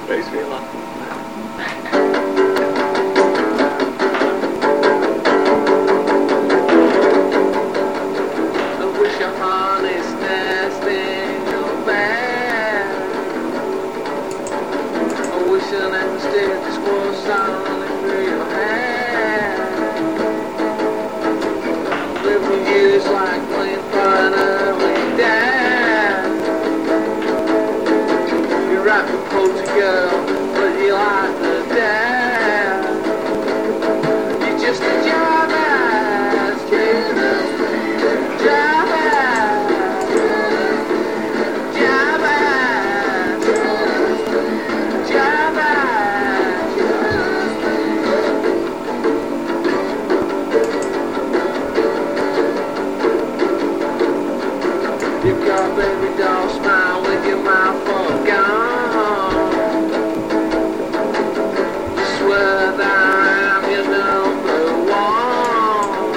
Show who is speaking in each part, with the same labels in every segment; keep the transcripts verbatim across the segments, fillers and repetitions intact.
Speaker 1: Makes me laugh. I wish your honestness been your bad. I wish an anesthetic just was sounding through your head. Living years like playing finally dead. You rap the poetry girl, but you like the dad. You're just a job ass kid. Job ass. Job ass. Job ass. You've got a baby doll smile with your mouth full gone. Swear that I am your number one.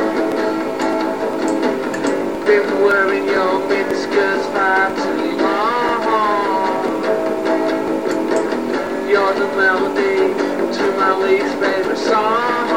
Speaker 1: Been wearing your miniskirts far too long. You're the melody to my least favorite song.